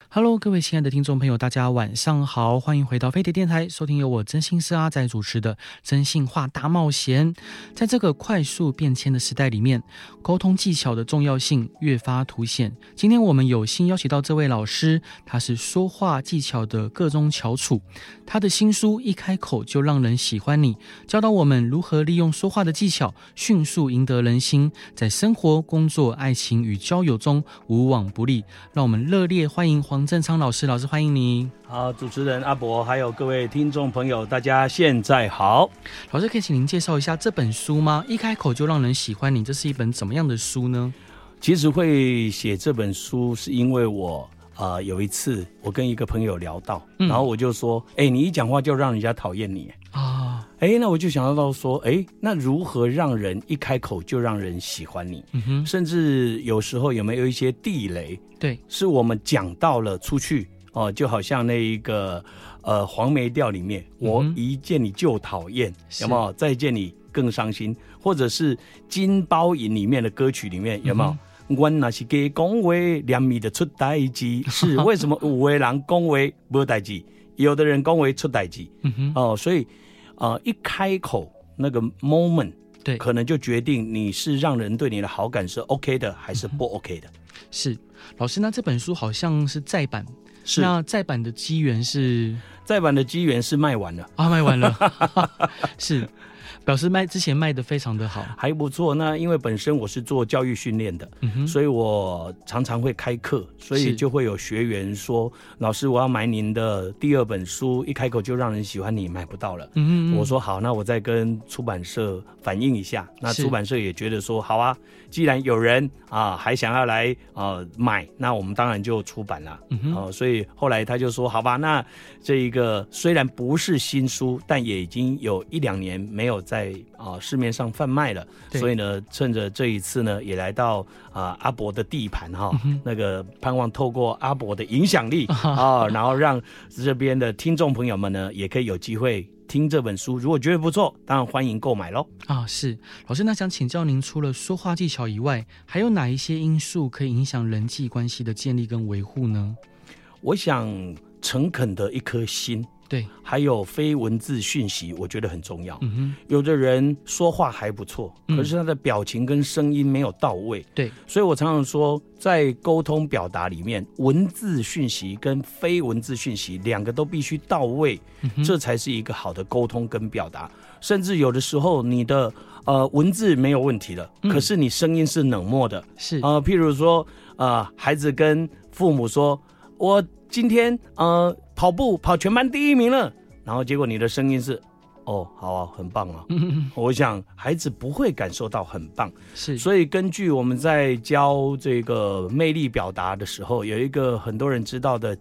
Hello， 各位亲爱的听众朋友，大家晚上好，欢迎回到飞碟电台，收听由我真心是阿仔主持的真心话大冒险。在这个快速变迁的时代里面，沟通技巧的重要性越发凸显。今天我们有幸邀请到这位老师，他是说话技巧的个中翘楚，他的新书一开口就让人喜欢你，教导我们如何利用说话的技巧迅速赢得人心，在生活、工作、爱情与交友中无往不利。让我们热烈欢迎黄正昌老师，老师欢迎你。 好，主持人阿伯还有各位听众朋友，大家现在好。 老师可以请您介绍一下这本书吗？一开口就让人喜欢你，这是一本怎么样的书呢？ 其实会写这本书是因为我有一次我跟一个朋友聊到，然后我就说你一讲话就让人家讨厌你啊。那我就想到说那如何让人一开口就让人喜欢你？甚至有时候有没有一些地雷，对，是我们讲到了出去就好像那一个黄梅调里面，我一见你就讨厌，有没有？再见你更伤心，或者是金包银里面的歌曲里面有没有？我那是给讲话连米的出代志，是为什么有的人讲话没代志，有的人讲话出代志？所以一开口那个 moment， 对，可能就决定你是让人对你的好感是 OK 的还是不 OK 的。 是，老师，那这本书好像是再版，是那再版的机缘是？ 再版的机缘是卖完了啊，卖完了，是。表示之前卖的非常的好， 还不错。那因为本身我是做教育训练的，所以我常常会开课，所以就会有学员说：“老师，我要买您的第二本书，一开口就让人喜欢你，买不到了。”我说好，那我再跟出版社反映一下。那出版社也觉得说好啊，既然有人还想要来买，那我们当然就出版了。所以后来他就说好吧，那这一个虽然不是新书，但也已经有1-2年没有在市面上贩卖了，所以呢，趁着这一次呢，也来到阿伯的地盘那个盼望透过阿伯的影响力然后让这边的听众朋友们呢，也可以有机会听这本书。如果觉得不错，当然欢迎购买咯。 是老师，那想请教您，除了说话技巧以外，还有哪一些因素可以影响人际关系的建立跟维护呢？ 我想诚恳的一颗心，对，还有非文字讯息，我觉得很重要。有的人说话还不错，可是他的表情跟声音没有到位。对，所以我常常说，在沟通表达里面，文字讯息跟非文字讯息两个都必须到位，这才是一个好的沟通跟表达。甚至有的时候，你的文字没有问题了，可是你声音是冷漠的。是譬如说孩子跟父母说：“我今天跑步跑全班第1名了。”然后结果你的声音是好啊，很棒啊。我想孩子不会感受到很棒。是，所以根据我们在教这个魅力表达的时候，有一个很多人知道的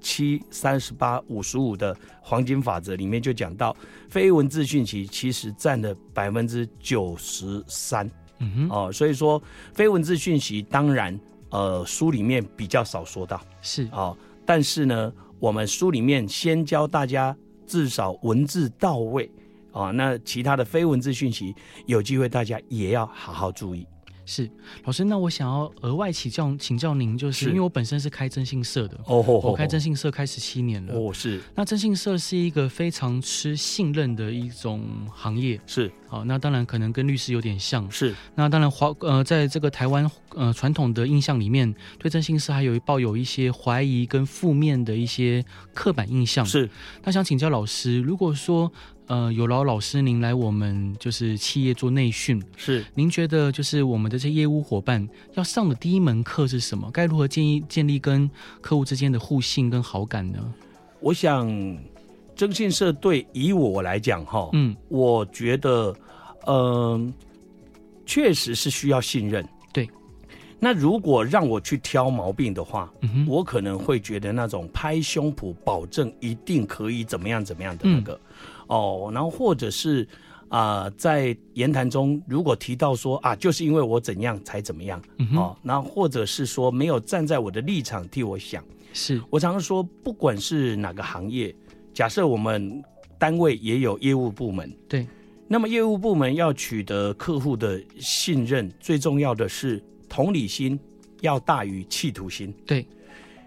7-38-55的黄金法则，里面就讲到非文字讯息其实占了93%。所以说非文字讯息当然书里面比较少说到，是但是呢，我们书里面先教大家至少文字到位那其他的非文字讯息有机会大家也要好好注意。 是，老师，那我想要额外请教您，就是因为我本身是开征信社的，我开征信社开17年了。是。那征信社是一个非常吃信任的一种行业。是。那当然可能跟律师有点像。是。那当然在这个台湾传统的印象里面，对征信社还有抱有一些怀疑跟负面的一些刻板印象。是。那想请教老师，如果说有劳老师您来我们就是企业做内训，是您觉得就是我们的这些业务伙伴要上的第一门课是什么？该如何建立跟客户之间的互信跟好感呢？ 我想征信社对以我来讲我觉得确实是需要信任。对，那如果让我去挑毛病的话，我可能会觉得那种拍胸脯保证一定可以怎么样怎么样的那个然后或者是在言谈中如果提到说就是因为我怎样才怎么样然后或者是说没有站在我的立场替我想。是，我常常说不管是哪个行业，假设我们单位也有业务部门，对，那么业务部门要取得客户的信任，最重要的是同理心要大于企图心。对，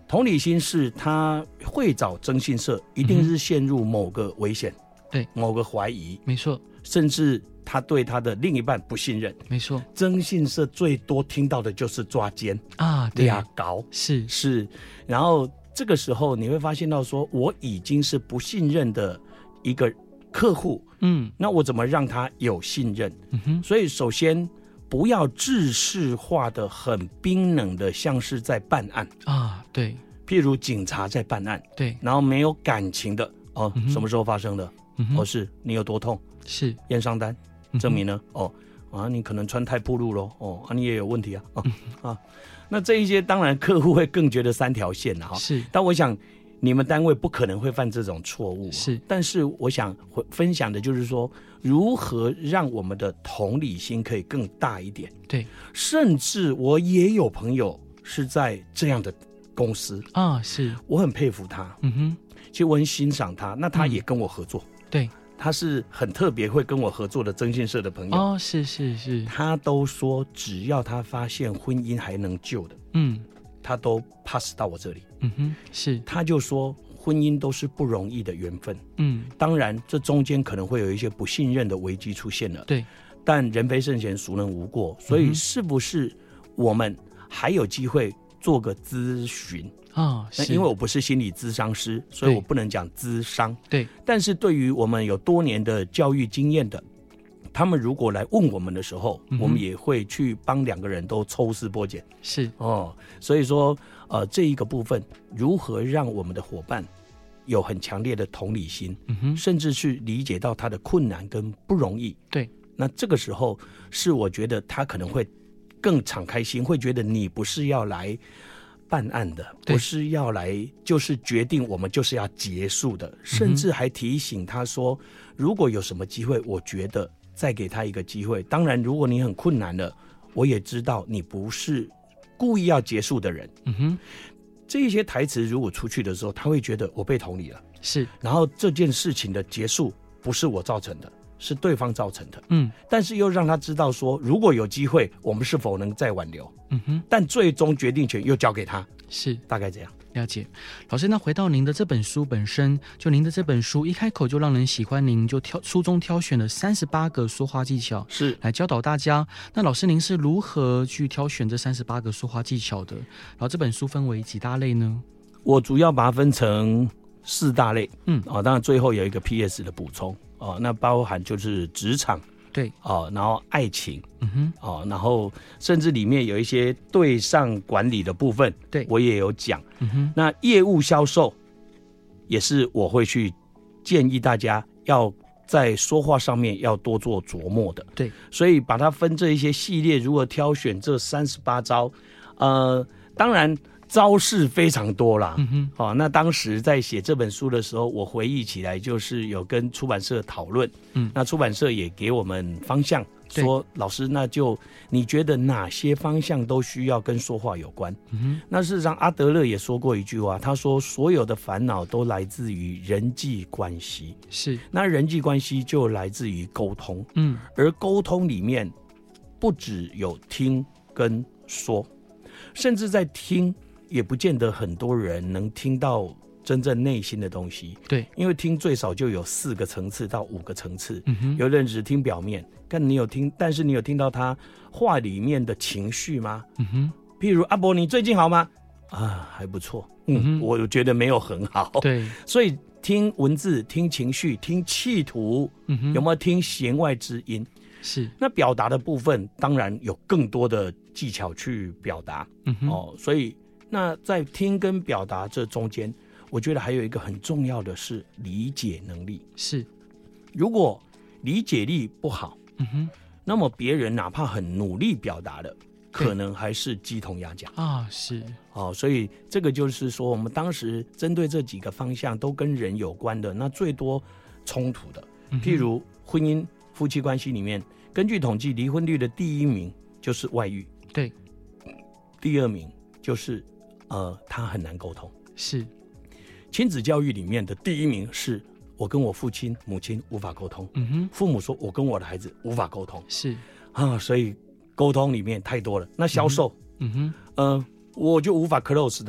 同理心是他会找征信社，一定是陷入某个危险， 对， 某个怀疑， 没错， 甚至他对他的另一半不信任， 没错。 征信社最多听到的就是抓奸啊，对啊， 搞是， 然后这个时候你会发现到说，我已经是不信任的一个客户，那我怎么让他有信任？所以首先不要制式化的、很冰冷的，像是在办案啊，对， 譬如警察在办案， 对， 然后没有感情的哦，什么时候发生的？是你有多痛？ 是验伤单证明呢？你可能穿太暴露咯，你也有问题啊，那这一些当然客户会更觉得三条线了是， 但我想你们单位不可能会犯这种错误， 是， 但是我想分享的就是说，如何让我们的同理心可以更大一点。 对， 甚至我也有朋友是在这样的公司啊，是我很佩服他，其实我很欣赏他，那他也跟我合作， 对。 他是很特别会跟我合作的征信社的朋友哦，是， 他都说只要他发现婚姻还能救的，他都 pass 到我这里， 是， 他就说婚姻都是不容易的缘分，当然这中间可能会有一些不信任的危机出现了， 对， 但人非圣贤，孰能无过？所以是不是我们还有机会做个咨询？那因为我不是心理咨商师，所以我不能讲咨商。 对， 但是对于我们有多年的教育经验的，他们如果来问我们的时候，我们也会去帮两个人都抽丝剥茧。 是所以说这一个部分，如何让我们的伙伴有很强烈的同理心，甚至去理解到他的困难跟不容易。 对， 那这个时候是我觉得他可能会更敞开心，会觉得你不是要来办案的，不是要来就是决定我们就是要结束的，甚至还提醒他说，如果有什么机会，我觉得再给他一个机会。当然如果你很困难了，我也知道你不是故意要结束的人。这些台词如果出去的时候，他会觉得我被同理了， 是， 然后这件事情的结束不是我造成的，是对方造成的，但是又让他知道说，如果有机会，我们是否能再挽留，但最终决定权又交给他， 是， 大概这样。 了解。老师，那回到您的这本书本身，就您的这本书一开口就让人喜欢，您就书中挑选了38个说话技巧， 是来教导大家。那老师您是如何去挑选这38个说话技巧的？然后这本书分为几大类呢？ 我主要把它分成4大类，当然最后有一个 PS 的补充，那包含就是职场， 对， 然后爱情，然后甚至里面有一些对上管理的部分，对，我也有讲，那业务销售也是我会去建议大家要在说话上面要多做琢磨的，对，所以把它分这一些系列，如何挑选这38招，当然招式非常多啦，那当时在写这本书的时候，我回忆起来就是有跟出版社讨论，那出版社也给我们方向，说老师，那就你觉得哪些方向都需要跟说话有关？那事实上阿德勒也说过一句话，他说所有的烦恼都来自于人际关系，是，那人际关系就来自于沟通，而沟通里面不只有听跟说，甚至在听也不见得很多人能听到真正内心的东西，对，因为听最少就有4个层次到5个层次，有的人只听表面，但你有听到他话里面的情绪吗？譬如阿伯你最近好吗？还不错，我觉得没有很好，对，所以听文字、听情绪、听企图，有没有听弦外之音？是，那表达的部分当然有更多的技巧去表达，所以那在听跟表达这中间，我觉得还有一个很重要的是理解能力。是，如果理解力不好，那么别人哪怕很努力表达的，可能还是鸡同鸭讲啊。是，所以这个就是说，我们当时针对这几个方向都跟人有关的，那最多冲突的，譬如婚姻夫妻关系里面，根据统计，离婚率的第1名就是外遇，对，第2名就是他很难沟通，是，亲子教育里面的第1名是我跟我父亲母亲无法沟通，父母说我跟我的孩子无法沟通，是所以沟通里面太多了。那销售，我就无法 close 他，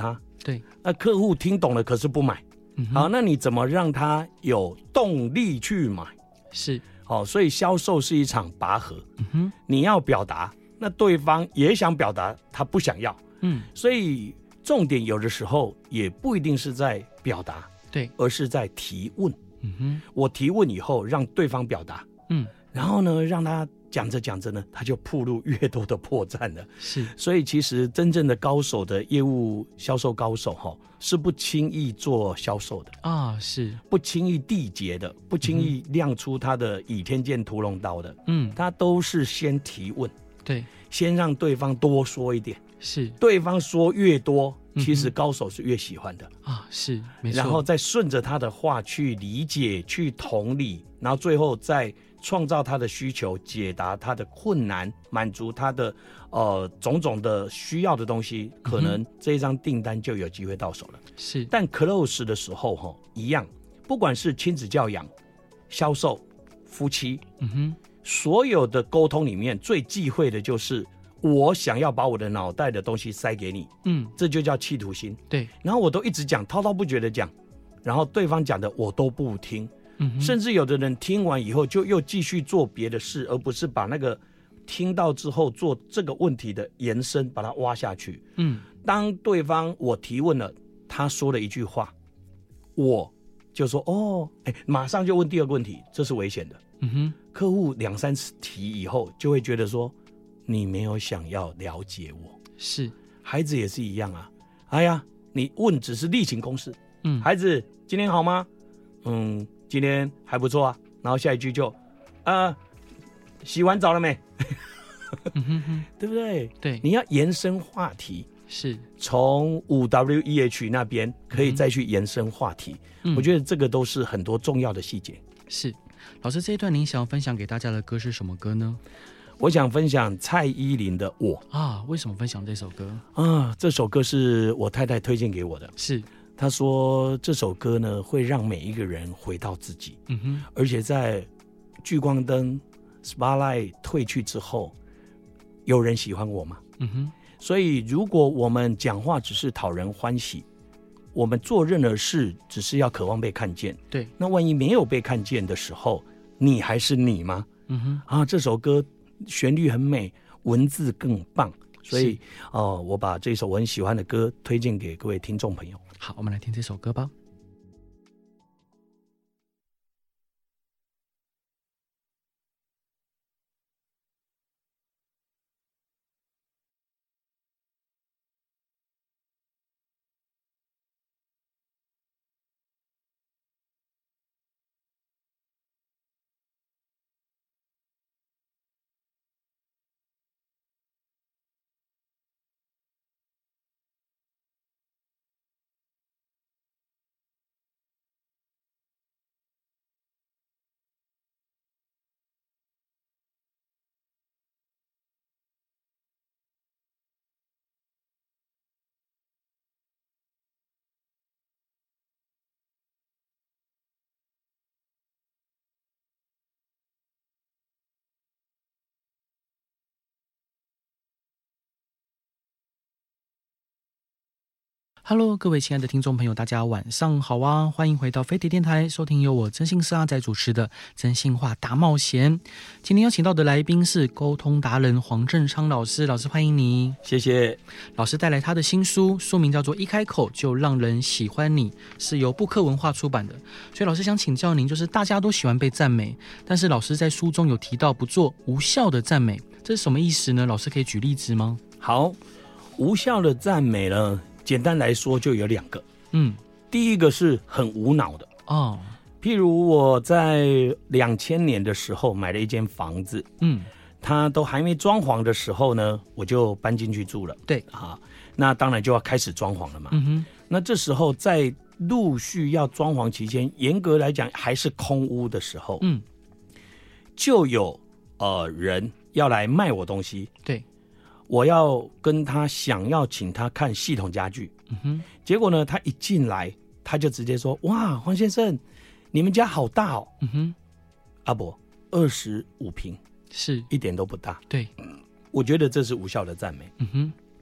对， 客户听懂了可是不买，好，那你怎么让他有动力去买？ 是， 所以销售是一场拔河，你要表达，那对方也想表达，他不想要，所以重点有的时候也不一定是在表达， 对， 而是在提问。我提问以后让对方表达，然后呢，让他讲着讲着呢，他就暴露越多的破绽了。 是， 所以其实真正的高手的业务销售高手是不轻易做销售的啊，是不轻易缔结的，不轻易亮出他的倚天剑屠龙刀的。他都是先提问， 对， 先让对方多说一点， 是， 对方说越多，其实高手是越喜欢的啊，是，没错， 然后再顺着他的话去理解、去同理，然后最后再创造他的需求，解答他的困难，满足他的种种的需要的东西，可能这一张订单就有机会到手了。 是， 但 close 的时候一样，不管是亲子教养、销售、夫妻，所有的沟通里面最忌讳的就是我想要把我的脑袋的东西塞给你，这就叫企图心。 对， 然后我都一直讲，滔滔不绝的讲，然后对方讲的我都不听。甚至有的人听完以后就又继续做别的事，而不是把那个听到之后做这个问题的延伸把它挖下去。当对方我提问了，他说了一句话，我就说马上就问第二个问题，这是危险的。客户2-3次提以后就会觉得说你没有想要了解我。 是， 孩子也是一样啊。哎呀，你问只是例行公事。孩子今天好吗？今天还不错啊，然后下一句就，洗完澡了没？对不对？ 对， 你要延伸话题， 是从5WEH 那边可以再去延伸话题。我觉得这个都是很多重要的细节。 是，老师这一段您想要分享给大家的歌是什么歌呢？ 我想分享蔡依林的《我》 啊。为什么分享这首歌啊？这首歌是我太太推荐给我的。 是。 他说这首歌呢会让每一个人回到自己，而且在聚光灯 spotlight 退去之后，有人喜欢我吗？所以如果我们讲话只是讨人欢喜，我们做任何事只是要渴望被看见， 对， 那万一没有被看见的时候，你还是你吗？这首歌旋律很美，文字更棒，所以我把这首我很喜欢的歌推荐给各位听众朋友。 好，我们来听这首歌吧。Hello， 各位亲爱的听众朋友，大家晚上好啊！欢迎回到飞碟电台，收听由我真心是阿仔主持的真心话大冒险。今天邀请到的来宾是沟通达人黄正昌老师，老师欢迎你。 谢谢。 老师带来他的新书，书名叫做《一开口就让人喜欢你》，是由布克文化出版的。所以老师想请教您，就是大家都喜欢被赞美，但是老师在书中有提到不做无效的赞美，这是什么意思呢？老师可以举例子吗？ 好，无效的赞美呢，简单来说就有2个。第一个是很无脑的哦，譬如我在2000年的时候买了一间房子，它都还没装潢的时候呢，我就搬进去住了。 对啊，那当然就要开始装潢了嘛。那这时候在陆续要装潢期间，严格来讲还是空屋的时候，就有人要来卖我东西。 对。 我要跟他想要请他看系统家具，结果呢，他一进来他就直接说：“哇，黄先生，你们家好大哦。”阿伯，25平， 是一点都不大。 对， 我觉得这是无效的赞美。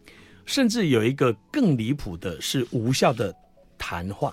甚至有一个更离谱的是无效的谈话。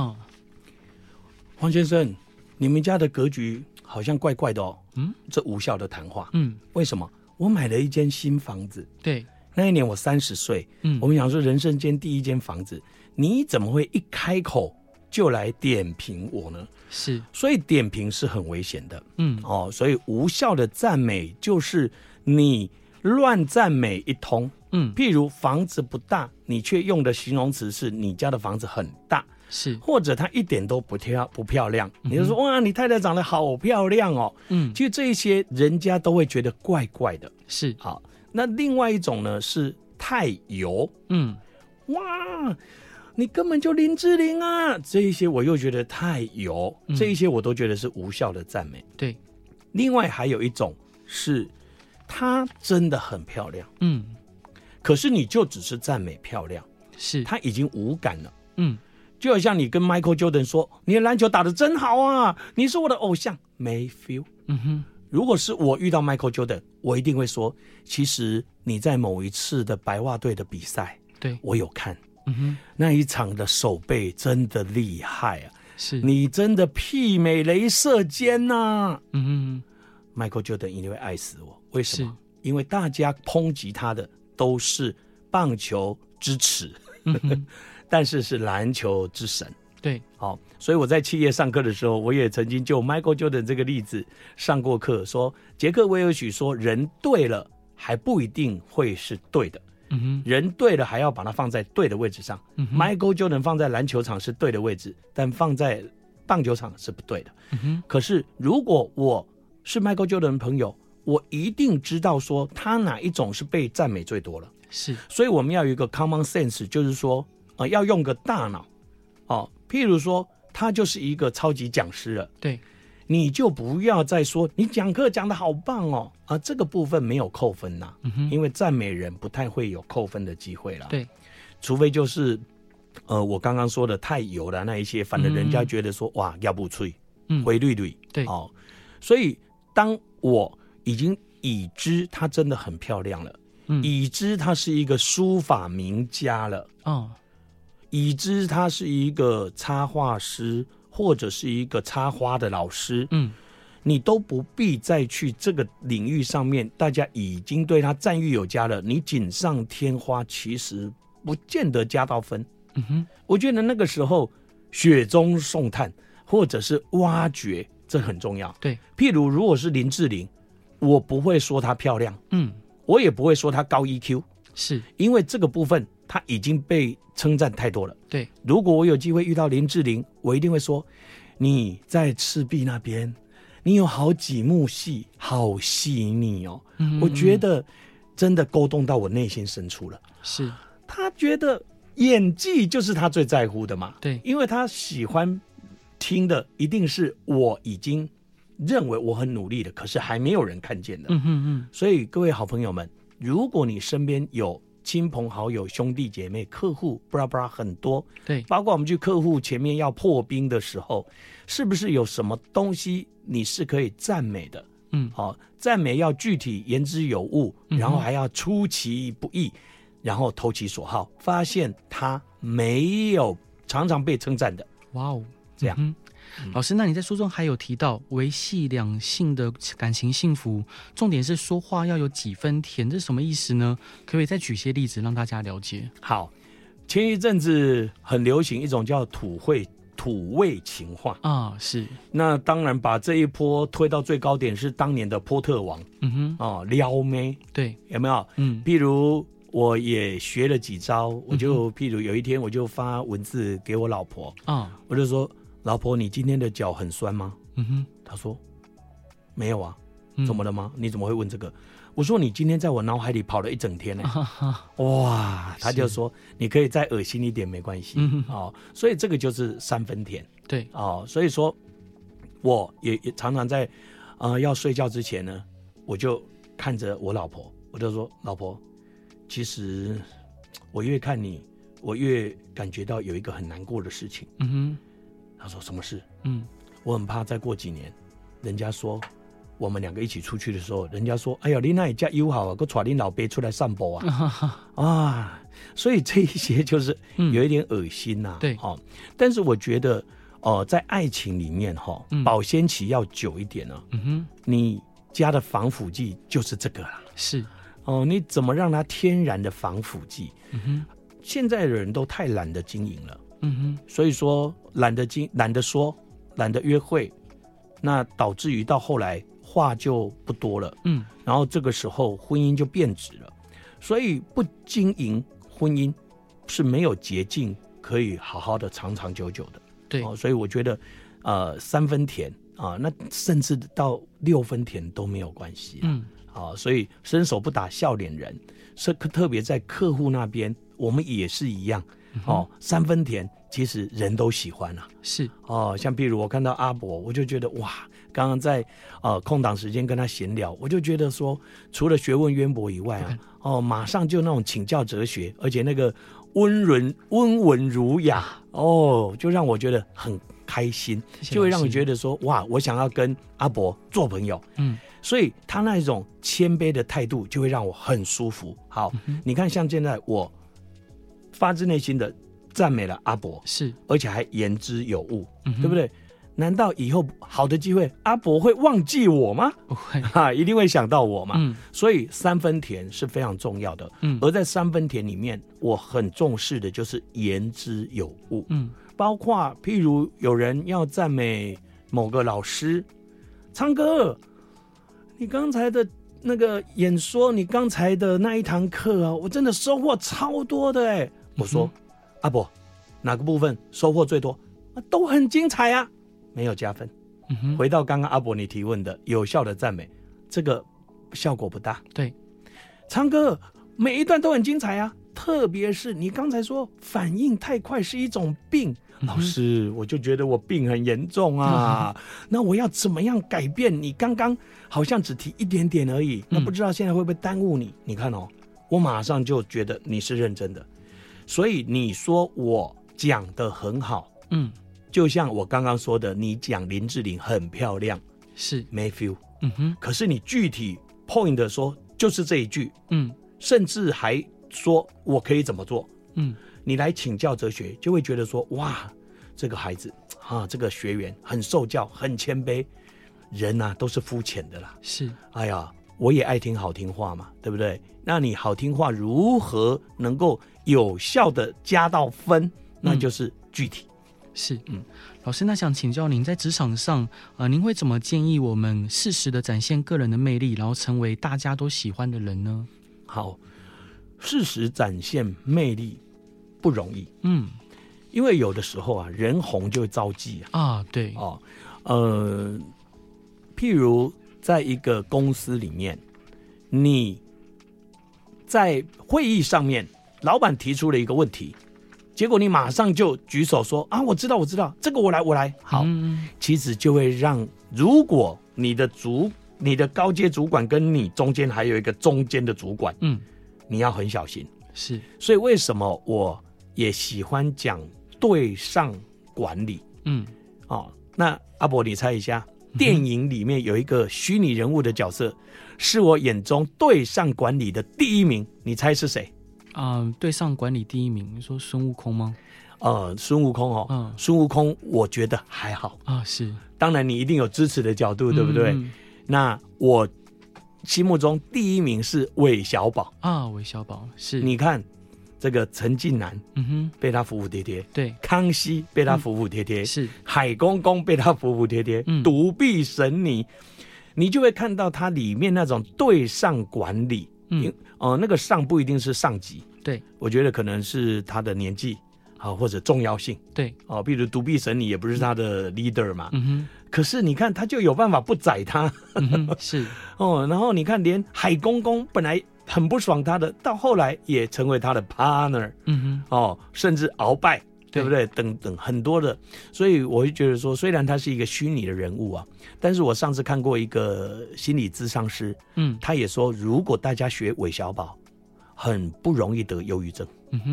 黄先生，你们家的格局好像怪怪的哦。这无效的谈话。为什么？我买了一间新房子。 对， 那一年我30岁。我们想说人生间第一间房子，你怎么会一开口就来点评我呢？ 是， 所以点评是很危险的。所以无效的赞美就是你乱赞美一通。譬如房子不大，你却用的形容词是你家的房子很大。 是， 或者它一点都不漂亮，你就说哇，你太太长得好漂亮哦。其实这一些人家都会觉得怪怪的。 是， 好，那另外一种呢是太油。哇，你根本就林志玲啊，这一些我又觉得太油。这一些我都觉得是无效的赞美。 对， 另外还有一种是她真的很漂亮。可是你就只是赞美漂亮， 是， 她已经无感了。就好像你跟 Michael Jordan 说你的篮球打得真好啊，你是我的偶像，没 feel。如果是我遇到 Michael Jordan， 我一定会说，其实你在某一次的白袜队的比赛， 对， 我有看。那一场的手背真的厉害啊， 是， 你真的媲美雷射肩啊。Michael Jordan 一定会爱死我。为什么？因为大家抨击他的都是棒球之耻。但是是篮球之神。 对， 好，所以我在企业上课的时候，我也曾经就 Michael Jordan 这个例子上过课，说杰克威尔许说，人对了还不一定会是对的。人对了还要把它放在对的位置上。Michael Jordan 放在篮球场是对的位置，但放在棒球场是不对的。可是如果我是 Michael Jordan 的朋友，我一定知道说他哪一种是被赞美最多了。 是， 所以我们要有一个 common sense， 就是说要用个大脑。譬如说他就是一个超级讲师了， 对， 你就不要再说你讲课讲得好棒哦，这个部分没有扣分啦。因为赞美人不太会有扣分的机会啦。 对， 除非就是我刚刚说的太油的那一些，反正人家觉得说哇要不脆，灰绿绿。 对， 所以当我已经已知她真的很漂亮了，已知她是一个书法名家了，已知他是一个插画师或者是一个插花的老师，你都不必再去这个领域上面，大家已经对他赞誉有加了，你锦上添花其实不见得加到分。我觉得那个时候雪中送炭或者是挖掘，这很重要。 对， 譬如如果是林志玲，我不会说她漂亮，我也不会说她高 EQ， 是因为这个部分她已经被称赞太多了。 对， 如果我有机会遇到林志玲，我一定会说你在赤壁那边你有好几幕戏好细腻哦，我觉得真的勾动到我内心深处了。 是， 他觉得演技就是他最在乎的嘛。 对， 因为他喜欢听的一定是我已经认为我很努力的，可是还没有人看见的。所以各位好朋友们，如果你身边有亲朋好友、兄弟姐妹、客户，布拉布拉很多， 对， 包括我们去客户前面要破冰的时候，是不是有什么东西你是可以赞美的？赞美要具体、言之有物，然后还要出其不意，然后投其所好，发现他没有常常被称赞的。 哇哦， 这样。 老师，那你在书中还有提到维系两性的感情幸福，重点是说话要有几分甜，这是什么意思呢？可不可以再举些例子让大家了解？ 好，前一阵子很流行一种叫土味情话啊，是。 那当然把这一波推到最高点是当年的波特王，撩妹，对，有没有？譬如我也学了几招，我就譬如有一天我就发文字给我老婆我就说，老婆，你今天的脚很酸吗？她说没有啊。怎么了吗？你怎么会问这个？我说你今天在我脑海里跑了一整天呢。哇，她就说你可以再恶心一点没关系。所以这个就是3分甜。对，所以说我也常常在要睡觉之前呢，我就看着我老婆，我就说，老婆，其实我越看你，我越感觉到有一个很难过的事情。他说什么事？我很怕再过几年，人家说我们两个一起出去的时候，人家说：“哎呀，你那也叫友好啊，给带你老爸出来散步啊！”啊，所以这一些就是有一点恶心呐。 对， 但是我觉得，在爱情里面保鲜期要久一点呢。你加的防腐剂就是这个啦。 是你怎么让它天然的防腐剂？现在的人都太懒得经营了。所以说懒得说，懒得约会，那导致于到后来话就不多了。然后这个时候婚姻就变质了。所以不经营婚姻是没有捷径可以好好的长长久久的。 对， 所以我觉得3分甜啊，那甚至到6分甜都没有关系。所以伸手不打笑脸人，特别在客户那边，我们也是一样。3分甜，其实人都喜欢啊。 是像比如我看到阿伯，我就觉得哇，刚刚在空档时间跟他闲聊，我就觉得说，除了学问渊博以外啊，马上就那种请教哲学，而且那个温文儒雅，就让我觉得很开心，就会让我觉得说哇，我想要跟阿伯做朋友。所以他那一种谦卑的态度就会让我很舒服。好，你看像现在我发自内心的赞美了阿伯， 是， 而且还言之有物，对不对？难道以后好的机会阿伯会忘记我吗？ 不会一定会想到我嘛。所以3分甜是非常重要的。而在3分甜里面，我很重视的就是言之有物。包括譬如有人要赞美某个老师，昌哥，你刚才的那个演说，你刚才的那一堂课啊，我真的收获超多的哎。我说，阿伯，哪个部分收获最多？都很精彩啊，没有加分。回到刚刚阿伯你提问的有效的赞美，这个效果不大。 对， 昌哥每一段都很精彩啊，特别是你刚才说反应太快是一种病。老师，我就觉得我病很严重啊，那我要怎么样改变？你刚刚好像只提一点点而已，那不知道现在会不会耽误你？你看我马上就觉得你是认真的，所以你说我讲得很好，就像我刚刚说的，你讲林志玲很漂亮， 是没 feel，可是你具体 point 的说就是这一句，甚至还说我可以怎么做，你来请教哲学，就会觉得说哇，这个孩子这个学员很受教，很谦卑。人啊都是肤浅的啦。 是， 哎呀，我也爱听好听话嘛，对不对？那你好听话如何能够有效的加到分？那就是具体。 是，老师，那想请教您，在职场上，您会怎么建议我们适时的展现个人的魅力，然后成为大家都喜欢的人呢？ 好，适时展现魅力不容易，因为有的时候啊，人红就会招忌对， 譬如在一个公司里面，你在会议上面，老板提出了一个问题，结果你马上就举手说我知道，这个我来。好，其实就会让，如果你的高阶主管跟你中间还有一个中间的主管，你要很小心。 是， 所以为什么我也喜欢讲对上管理？那阿伯，你猜一下，电影里面有一个虚拟人物的角色，是我眼中对上管理的第一名，你猜是谁？ 对上管理第一名，你说孙悟空吗？ 孙悟空孙悟空我觉得还好是， 当然你一定有支持的角度，对不对？那我心目中第一名是韦小宝韦小宝是， 你看这个陈近南，被他服服帖帖， 对， 康熙被他服服帖帖， 是， 海公公被他服服帖帖，独臂神尼，你就会看到他里面那种对上管理，那个上不一定是上级， 对， 我觉得可能是他的年纪或者重要性， 对， 比如独臂神尼也不是他的 leader 嘛，可是你看他就有办法不宰他， 是然后你看连海公公本来很不爽他的，到后来也成为他的 partner，甚至鳌拜，对不对？等等很多的，所以我会觉得说，虽然他是一个虚拟的人物但是我上次看过一个心理咨商师，他也说，如果大家学韦小宝，很不容易得忧郁症，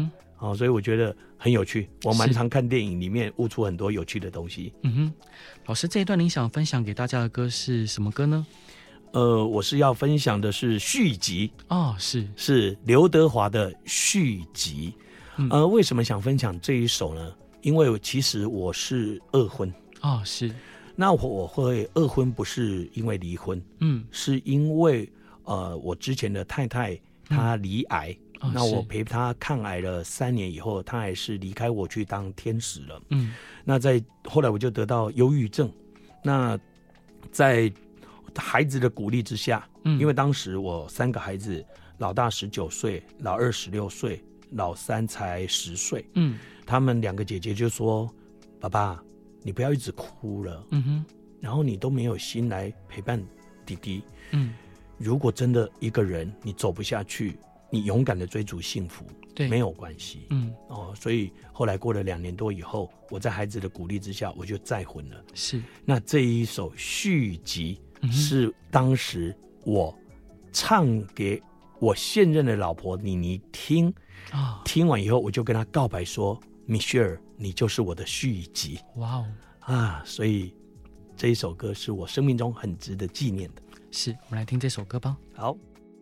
所以我觉得很有趣，我蛮常看电影里面悟出很多有趣的东西。 老师，这一段您想分享给大家的歌是什么歌呢？ 我是要分享的是续集是刘德华的续集。为什么想分享这一首呢？因为其实我是二婚那我会二婚不是因为离婚，是因为我之前的太太她罹癌，那我陪她抗癌了3年以后，她还是离开我去当天使了。那后来我就得到忧郁症。那在孩子的鼓励之下，因为当时我3个孩子，老大19岁，老二16岁，老三才10岁。他们2个姐姐就说：“爸爸，你不要一直哭了，然后你都没有心来陪伴弟弟。如果真的一个人你走不下去，你勇敢的追逐幸福，没有关系。所以后来过了2年多以后，我在孩子的鼓励之下，我就再婚了。那这一首续集是当时我唱给我现任的老婆妮妮听，听完以后我就跟她告白说：“Michelle， 你就是我的续集。”所以这一首歌是我生命中很值得纪念的。 我们来听这首歌吧。 好。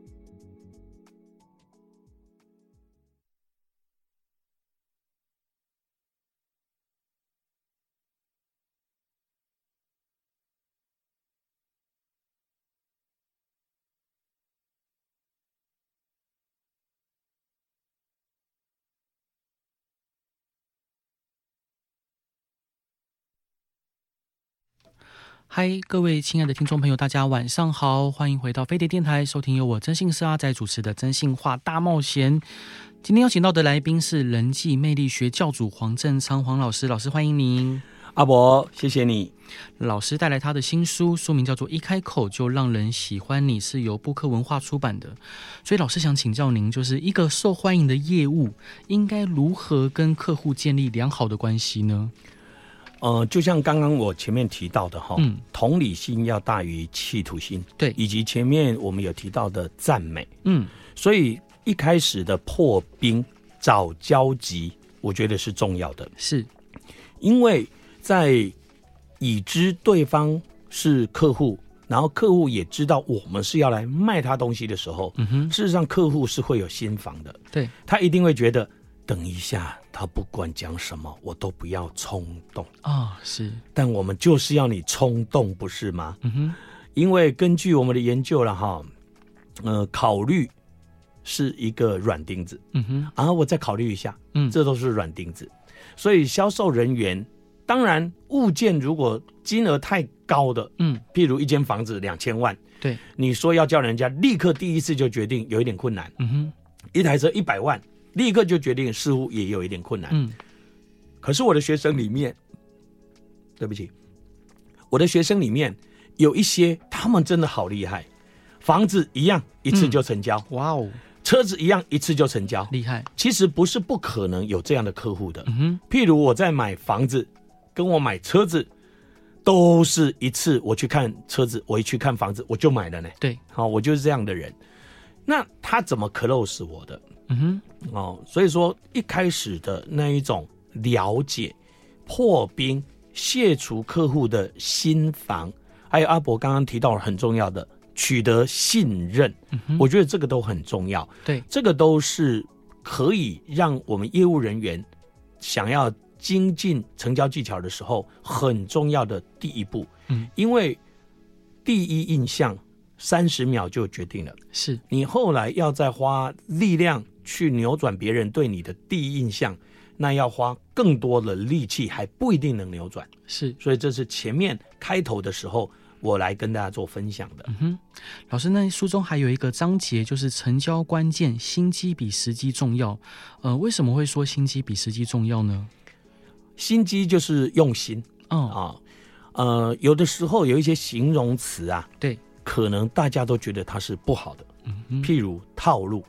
嗨，各位亲爱的听众朋友，大家晚上好，欢迎回到飞碟电台，收听由我真性是阿仔主持的真性话大冒险。今天邀请到的来宾是人际魅力学教主黄正昌黄老师，老师欢迎您。 阿伯，谢谢你。 老师带来他的新书，书名叫做《一开口就让人喜欢你》，是由布克文化出版的。所以老师想请教您，就是一个受欢迎的业务应该如何跟客户建立良好的关系呢？ 就像刚刚我前面提到的同理心要大于企图心， 对， 以及前面我们有提到的赞美，所以一开始的破冰找交集，我觉得是重要的，因为在已知对方是客户，然后客户也知道我们是要来卖他东西的时候，事实上客户是会有心防的， 对， 他一定会觉得等一下他不管讲什么我都不要冲动但我们就是要你冲动，不是吗？因为根据我们的研究了考虑是一个软钉子，我再考虑一下，这都是软钉子。所以销售人员，当然物件如果金额太高的，譬如一间房子2000万， 对， 你说要叫人家立刻第一次就决定，有一点困难。一台车100万。立刻就决定，似乎也有一点困难。可是我的学生里面，对不起，我的学生里面有一些，他们真的好厉害，房子一样一次就成交，车子一样一次就成交， 厉害。 其实不是不可能有这样的客户的。譬如我在买房子，跟我买车子，都是一次我去看车子，我一去看房子我就买了呢。 对， 我就是这样的人。那他怎么 close 我的？所以说一开始的那一种了解、破冰、卸除客户的心防，还有阿伯刚刚提到很重要的取得信任，我觉得这个都很重要。 对， 这个都是可以让我们业务人员想要精进成交技巧的时候很重要的第一步。因为第一印象30秒就决定了，你后来要再花力量去扭转别人对你的第一印象，那要花更多的力气，还不一定能扭转。所以这是前面开头的时候我来跟大家做分享的。 老师，那书中还有一个章节，就是成交关键，心机比时机重要。为什么会说心机比时机重要呢？ 心机就是用心。有的时候有一些形容词啊， 对， 可能大家都觉得它是不好的，譬如套路。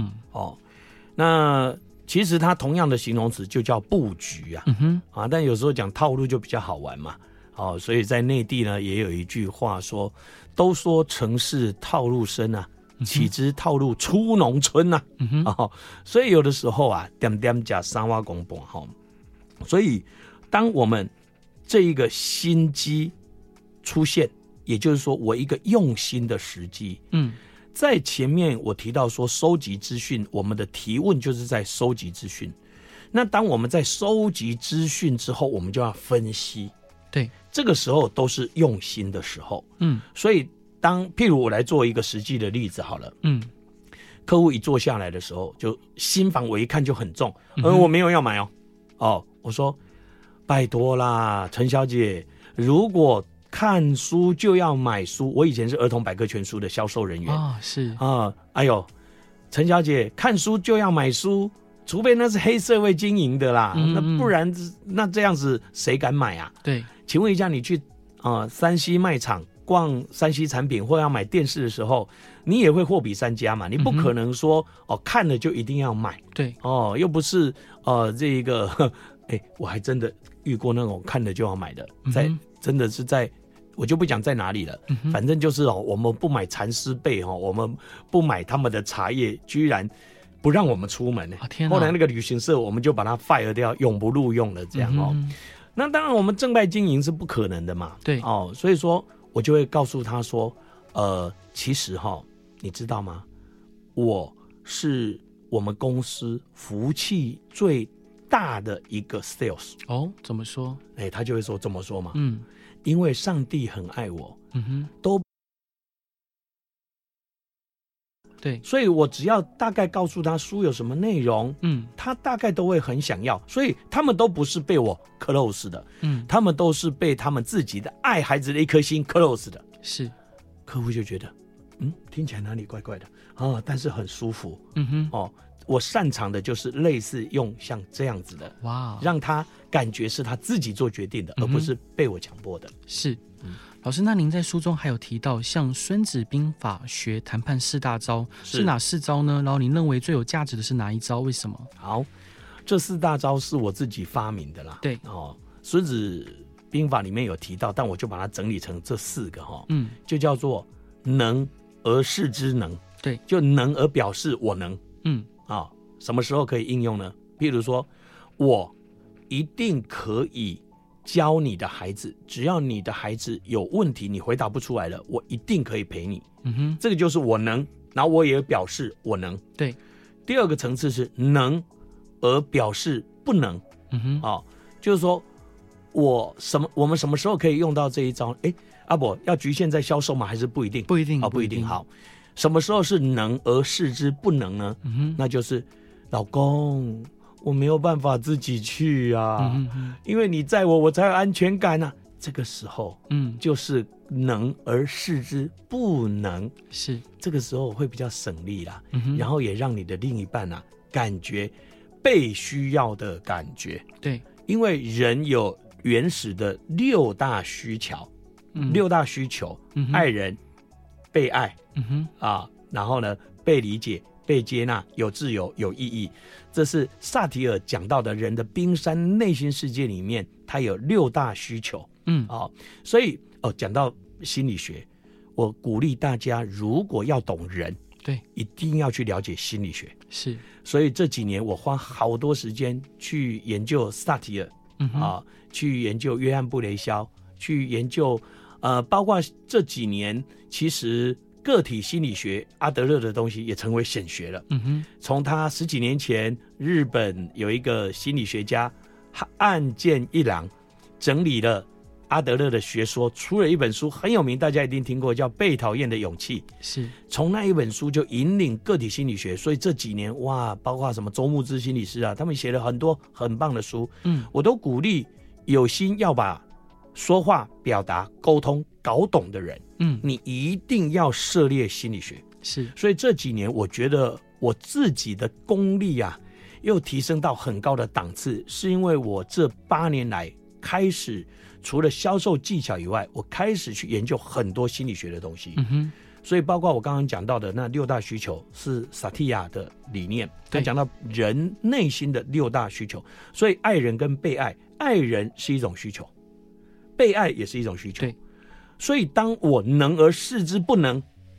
那其实它同样的形容词就叫布局啊。但有时候讲套路就比较好玩嘛。所以在内地呢也有一句话说，都说城市套路深啊， 岂知套路出农村啊。所以有的时候啊，点点加三瓦公半哈。所以当我们这一个心机出现，也就是说我一个用心的时机，在前面我提到说收集资讯，我们的提问就是在收集资讯。那当我们在收集资讯之后，我们就要分析， 对， 这个时候都是用心的时候。所以譬如我来做一个实际的例子好了，客户一坐下来的时候，就心房我一看就很重，我没有要买哦，我说拜托啦，陈小姐，如果看书就要买书，我以前是儿童百科全书的销售人员是哎呦，陈小姐看书就要买书，除非那是黑社会经营的啦，那不然那这样子谁敢买啊？ 对， 请问一下，你去3C 卖场逛3C 产品或要买电视的时候，你也会货比三家嘛？你不可能说看了就一定要买， 对又不是这个我还真的遇过那种看了就要买的，真的是在。我就不讲在哪里了，反正就是我们不买蚕丝被我们不买他们的茶叶，居然不让我们出门后来那个旅行社我们就把它 fire 掉，永不录用了这样那当然我们正派经营是不可能的嘛， 对所以说我就会告诉他说其实你知道吗，我是我们公司福气最大的一个 sales 怎么说？ 他就会说这么说嘛，因为上帝很爱我，都对， 所以我只要大概告诉他书有什么内容，他大概都会很想要，所以他们都不是被我 close 的，他们都是被他们自己的爱孩子的一颗心 close 的， 是， 客户就觉得，听起来哪里怪怪的但是很舒服，我擅长的就是类似用像这样子的，让他感觉是他自己做决定的，而不是被我强迫的。 是，老师，那您在书中还有提到像《孙子兵法学谈判4大招》，是哪4招呢？然后您认为最有价值的是哪一招？为什么？ 好，这4大招是我自己发明的啦。 对孙子兵法里面有提到，但我就把它整理成这4个就叫做能而示之能，对，就能而表示我能，什么时候可以应用呢？譬如说，我一定可以教你的孩子，只要你的孩子有问题，你回答不出来了，我一定可以陪你。这个就是我能，然后我也表示我能。对，第2个层次是能而表示不能。就是说我们什么时候可以用到这一招？阿伯要局限在销售吗？还是不一定？不一定，不一定。好，什么时候是能而示之不能呢？那就是老公，我没有办法自己去啊，因为你载我才有安全感啊。这个时候，就是能而示之不能，是这个时候会比较省力啦，然后也让你的另一半感觉被需要的感觉。对，因为人有原始的6大需求，6大需求，爱人、被爱，然后呢，被理解、被接纳、有自由、有意义，这是萨提尔讲到的人的冰山内心世界里面，他有6大需求。所以讲到心理学，我鼓励大家，如果要懂人，对，一定要去了解心理学。是，所以这几年我花好多时间去研究萨提尔，去研究约翰布雷肖，去研究包括这几年其实个体心理学阿德勒的东西也成为显学了。从他10几年前日本有一个心理学家岸见一郎整理了阿德勒的学说，出了一本书很有名，大家一定听过，叫《被讨厌的勇气》。是，从那一本书就引领个体心理学，所以这几年包括什么周牧之心理师他们写了很多很棒的书。我都鼓励有心要把说话、表达、沟通搞懂的人，你一定要涉猎心理学。是，所以这几年我觉得我自己的功力又提升到很高的档次，是因为我这8年来开始除了销售技巧以外，我开始去研究很多心理学的东西。所以包括我刚刚讲到的那6大需求是萨提亚的理念，他讲到人内心的6大需求，所以爱人跟被爱，爱人是一种需求，被爱也是一种需求。对，所以当我能而示之不能，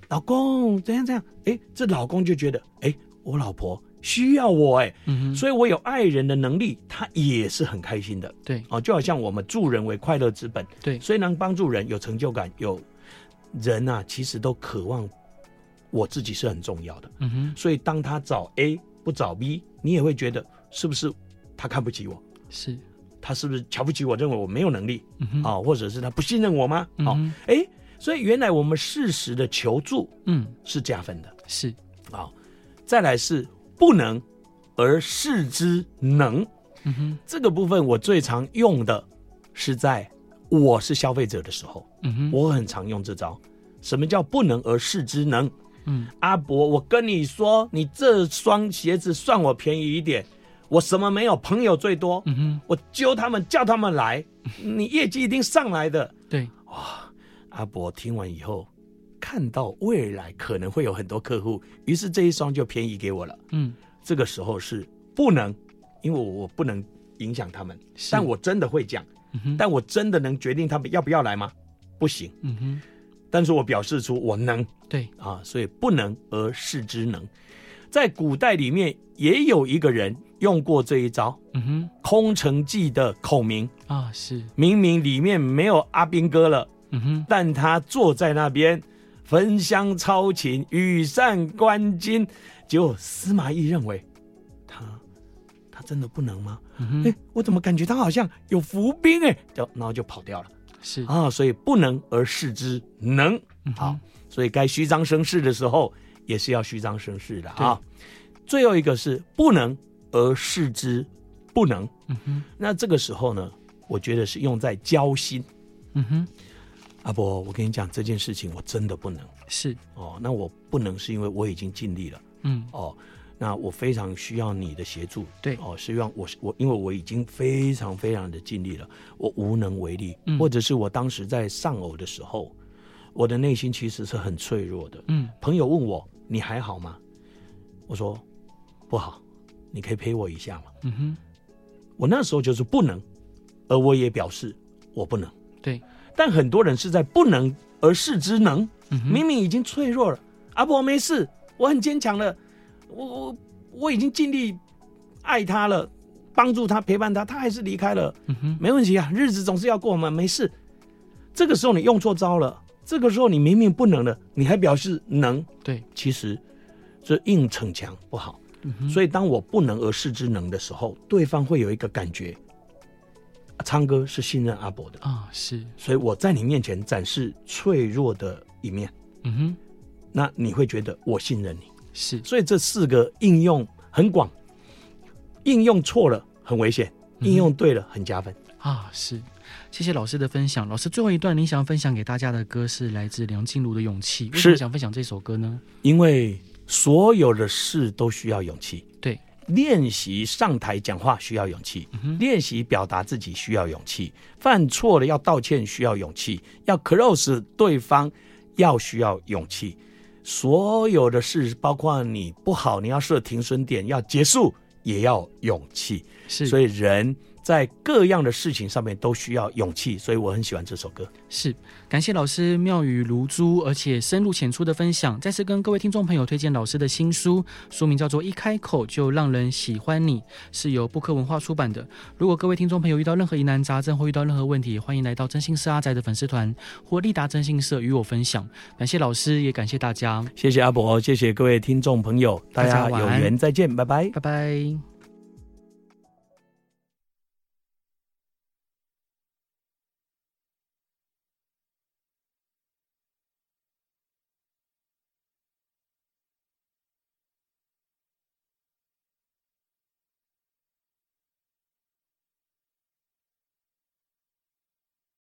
老公怎样怎样，这老公就觉得我老婆需要我所以我有爱人的能力，他也是很开心的。 对就好像我们助人为快乐之本， 对， 所以能帮助人有成就感，有人啊，其实都渴望我自己是很重要的。所以当他找 A 不找 B， 你也会觉得是不是他看不起我？ 是他是不是瞧不起我，认为我没有能力或者是他不信任我吗？所以原来我们适时的求助是加分的。 是再来是不能而示之能。这个部分我最常用的是在我是消费者的时候，我很常用这招。什么叫不能而示之能？阿伯，我跟你说，你这双鞋子算我便宜一点，我什么没有，朋友最多，我揪他们叫他们来，你业绩一定上来的。 对， 哇，阿伯听完以后，看到未来可能会有很多客户，于是这一双就便宜给我了。这个时候是不能，因为我不能影响他们，但我真的会讲，但我真的能决定他们要不要来吗？不行。但是我表示出我能。 对所以不能而示之能。在古代里面也有一个人用过这一招，空城计的孔明是明明里面没有阿兵哥了，但他坐在那边焚香操琴，羽扇纶巾，结果司马懿认为他真的不能吗？我怎么感觉他好像有伏兵然后就跑掉了。 是所以不能而示之能。好，所以该虚张声势的时候也是要虚张声势的最后一个是不能而示之不能。那这个时候呢，我觉得是用在交心。阿伯，我跟你讲这件事情我真的不能。 是那我不能是因为我已经尽力了。那我非常需要你的协助。 对希望我因为我已经非常非常的尽力了，我无能为力。或者是我当时在丧偶的时候，我的内心其实是很脆弱的。朋友问我你还好吗？我说不好，你可以陪我一下吗？我那时候就是不能，而我也表示我不能。 对， 但很多人是在不能而示之能。明明已经脆弱了，阿伯没事，我很坚强了，我已经尽力爱他了，帮助他陪伴他，他还是离开了。没问题啊，日子总是要过嘛，没事。这个时候你用错招了，这个时候你明明不能了，你还表示能。 对， 其实这硬逞强不好。所以当我不能而示之能的时候，对方会有一个感觉，昌哥是信任阿伯的是， 所以我在你面前展示脆弱的一面。那你会觉得我信任你。 是， 所以这4个应用很广，应用错了很危险，应用对了很加分。 是，谢谢老师的分享。老师，最后一段您想要分享给大家的歌是来自梁静茹的《勇气》，为什么想分享这首歌呢？ 因为所有的事都需要勇气。 对， 练习上台讲话需要勇气，练习表达自己需要勇气，犯错了要道歉需要勇气，要 close 对方要需要勇气。所有的事，包括你不好，你要设停损点，要结束也要勇气。 是， 所以人在各样的事情上面都需要勇气，所以我很喜欢这首歌。 是，感谢老师妙语如珠而且深入浅出的分享。再次跟各位听众朋友推荐老师的新书，书名叫做《一开口就让人喜欢你》，是由布克文化出版的。如果各位听众朋友遇到任何疑难杂症或遇到任何问题，欢迎来到真心社阿宅的粉丝团或立达真心社与我分享。感谢老师，也感谢大家。 谢谢阿伯，谢谢各位听众朋友，大家有缘再见，拜拜， 拜拜。